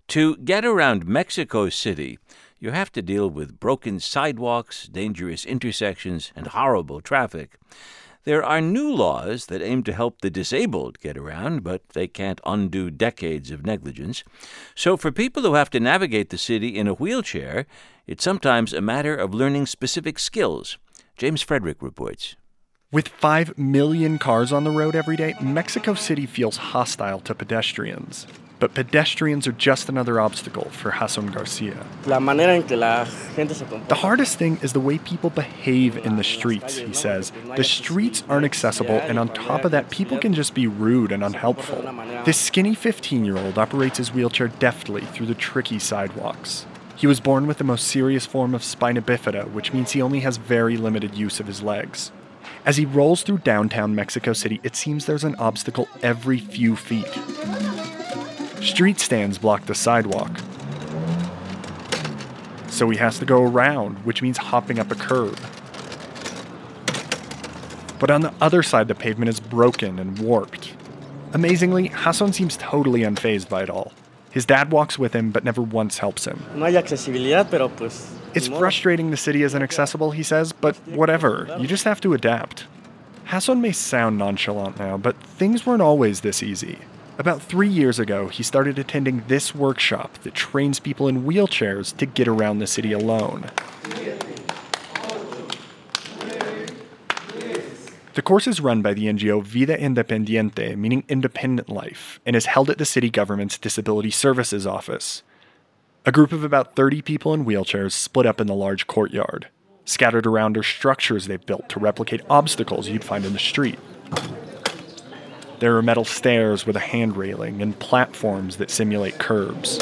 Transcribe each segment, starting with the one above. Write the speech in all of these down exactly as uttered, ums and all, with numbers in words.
To get around Mexico City, you have to deal with broken sidewalks, dangerous intersections, and horrible traffic. There are new laws that aim to help the disabled get around, but they can't undo decades of negligence. So for people who have to navigate the city in a wheelchair, it's sometimes a matter of learning specific skills. James Frederick reports. With five million cars on the road every day, Mexico City feels hostile to pedestrians. But pedestrians are just another obstacle for Jason Garcia. The hardest thing is the way people behave in the streets, he says. The streets aren't accessible, and on top of that, people can just be rude and unhelpful. This skinny fifteen-year-old operates his wheelchair deftly through the tricky sidewalks. He was born with the most serious form of spina bifida, which means he only has very limited use of his legs. As he rolls through downtown Mexico City, it seems there's an obstacle every few feet. Street stands block the sidewalk. So he has to go around, which means hopping up a curb. But on the other side, the pavement is broken and warped. Amazingly, Jason seems totally unfazed by it all. His dad walks with him, but never once helps him. It's frustrating the city isn't accessible, he says, but whatever, you just have to adapt. Jason may sound nonchalant now, but things weren't always this easy. About three years ago, he started attending this workshop that trains people in wheelchairs to get around the city alone. The course is run by the N G O Vida Independiente, meaning independent life, and is held at the city government's Disability Services Office. A group of about thirty people in wheelchairs split up in the large courtyard. Scattered around are structures they've built to replicate obstacles you'd find in the street. There are metal stairs with a hand railing and platforms that simulate curbs.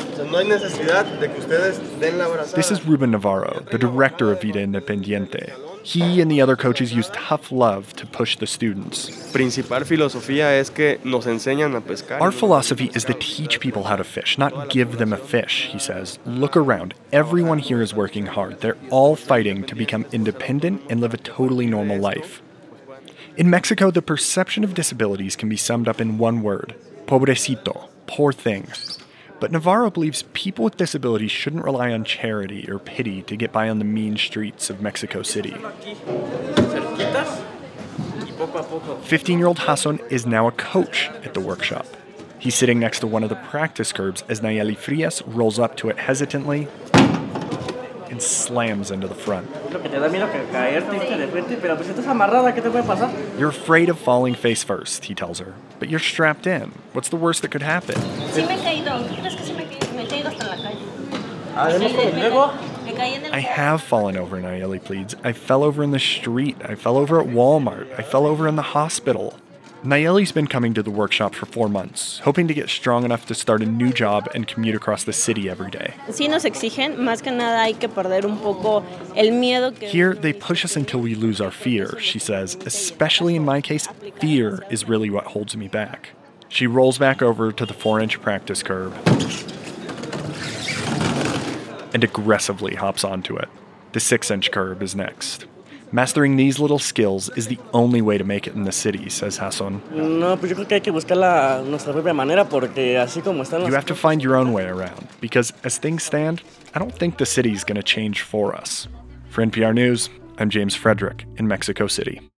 This is Ruben Navarro, the director of Vida Independiente. He and the other coaches use tough love to push the students. Our philosophy is to teach people how to fish, not give them a fish, he says. Look around. Everyone here is working hard. They're all fighting to become independent and live a totally normal life. In Mexico, the perception of disabilities can be summed up in one word: pobrecito, poor thing. But Navarro believes people with disabilities shouldn't rely on charity or pity to get by on the mean streets of Mexico City. fifteen-year-old Jason is now a coach at the workshop. He's sitting next to one of the practice curbs as Nayeli Frias rolls up to it hesitantly and slams into the front. You're afraid of falling face first, he tells her, but you're strapped in. What's the worst that could happen? I have fallen over, Nayeli pleads. I fell over in the street. I fell over at Walmart. I fell over in the hospital. Nayeli's been coming to the workshop for four months, hoping to get strong enough to start a new job and commute across the city every day. Here, they push us until we lose our fear, she says. Especially in my case, fear is really what holds me back. She rolls back over to the four-inch practice curb and aggressively hops onto it. The six-inch curb is next. Mastering these little skills is the only way to make it in the city, says Jason. You have to find your own way around, because as things stand, I don't think the city's going to change for us. For N P R News, I'm James Frederick in Mexico City.